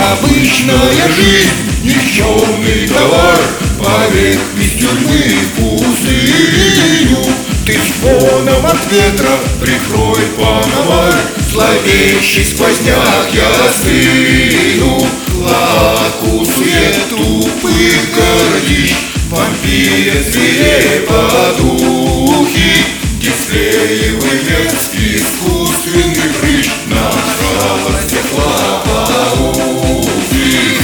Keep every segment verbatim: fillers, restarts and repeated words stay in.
Обычная жизнь, никчемный товар, поверх из тюрьмы в пустыню. Ты с фоном от ветра прикрой пановар, зловещий сквозняк, я стыну. Лаку свет тупых городищ, вампиры свирепо духи, дисплеевый мерзкий искусственный прыщ на жалостях лопоухих.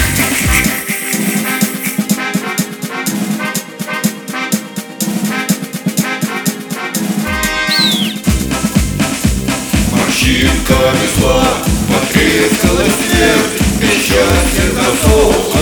Морщинками зла потрескалась смерть, без счастья засохла